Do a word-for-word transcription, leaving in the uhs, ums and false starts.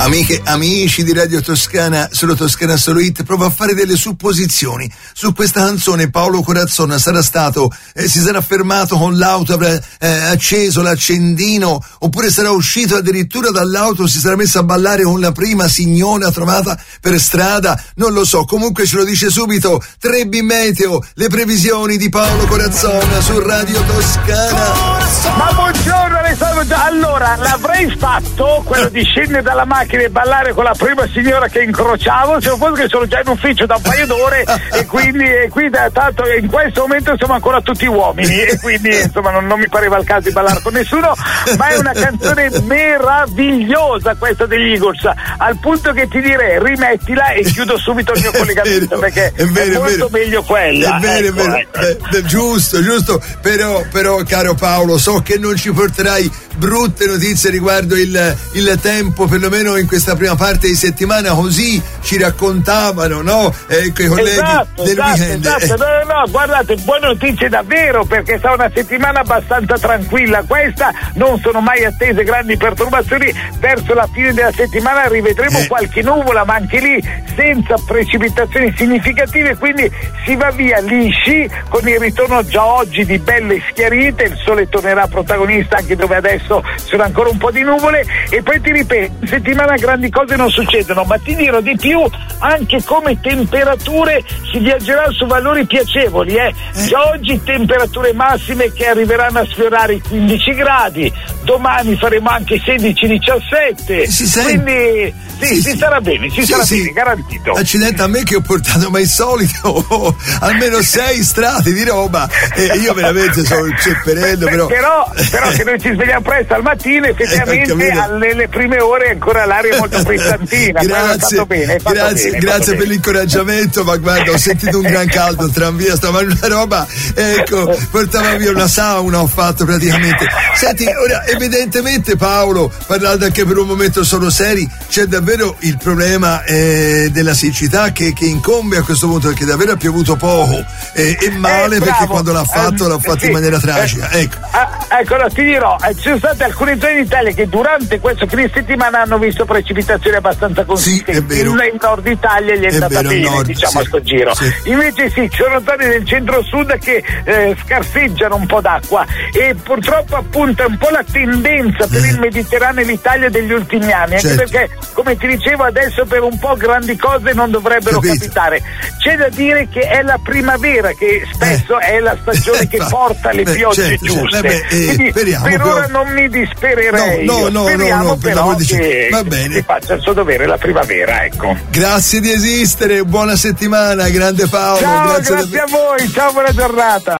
Amiche, amici di Radio Toscana, solo Toscana Solo Hit, provo a fare delle supposizioni. Su questa canzone Paolo Corazzon sarà stato, eh, si sarà fermato con l'auto, avrà eh, acceso l'accendino, oppure sarà uscito addirittura dall'auto, si sarà messo a ballare con la prima signora trovata per strada, non lo so, comunque ce lo dice subito tre B Meteo, le previsioni di Paolo Corazzon su Radio Toscana. Ma buongiorno Alessandro, allora l'avrei fatto quello di scendere dalla macchina e ballare con la prima signora che incrociavo, se non fosse che sono già in ufficio da un paio d'ore e quindi, e quindi tanto in questo momento siamo ancora tutti uomini e quindi insomma non, non mi pareva il caso di ballare con nessuno, ma è una canzone meravigliosa questa degli Eagles, al punto che ti direi rimettila e chiudo subito il mio collegamento, perché è, vero, è molto è meglio quella. È vero, ecco, è vero. Ecco. Eh, giusto, giusto, però, però caro Paolo, so che non ci porterai brutte notizie riguardo il, il tempo, perlomeno in questa prima parte di settimana, così ci raccontavano, no? Ecco, i colleghi esatto, del esatto, weekend. Esatto, no, no, guardate, buone notizie davvero, perché sarà una settimana abbastanza tranquilla questa, non sono mai attese grandi perturbazioni, verso la fine della settimana rivedremo eh. qualche nuvola, ma anche lì senza precipitazioni significative, quindi si va via lisci con il ritorno già oggi di belle schiarite, il sole tornerà protagonista anche dove adesso sono ancora un po' di nuvole, e poi ti ripeto, in settimana grandi cose non succedono, ma ti dirò di più, anche come temperature si viaggerà su valori piacevoli, eh. Già oggi temperature massime che arriveranno a sfiorare i quindici gradi, domani faremo anche sedici diciassette, quindi sì, sì, si starà bene, si sì, starà sì. bene, garantito. Accidenti a me che ho portato mai solito almeno sei strati di roba e io veramente sono il cepperello, però però, però che noi ci svegliamo presto al mattino, effettivamente alle prime ore ancora l'aria è molto frizzantina. Grazie, bene, grazie, bene, grazie per l'incoraggiamento, ma guarda, ho sentito un gran caldo, tranvia, stavo una roba, ecco, portava via una sauna, ho fatto praticamente. Senti, ora evidentemente Paolo, parlando anche per un momento solo seri, c'è davvero il problema eh, della siccità che, che incombe a questo punto, perché davvero ha piovuto poco eh, e male, eh, perché quando l'ha fatto um, l'ha fatto sì, in maniera tragica, eh, ecco. Ah, ecco, no, ti dirò, eh, ci sono state alcune zone d'Italia che durante questo fine settimana hanno visto precipitazioni abbastanza consistenti, sì, in Nord Italia gli è, è andata vero, bene, nord, diciamo, sì, a sto giro, sì. Invece sì, ci sono zone del centro-sud che eh, scarseggiano un po' d'acqua e purtroppo appunto è un po' la tendenza per il Mediterraneo e l'Italia degli ultimi anni, anche certo. Perché come ti dicevo adesso per un po' grandi cose non dovrebbero Capito. capitare. C'è da dire che è la primavera che spesso eh. è la stagione che porta le beh, piogge certo, giuste, certo. Beh, eh, quindi speriamo, per ora però... non mi dispererei, no, no, no, speriamo no, no, però per che, va bene. che faccia il suo dovere la primavera, ecco. Grazie di esistere, buona settimana, grande Paolo. Ciao, grazie, grazie a voi, ciao, buona giornata.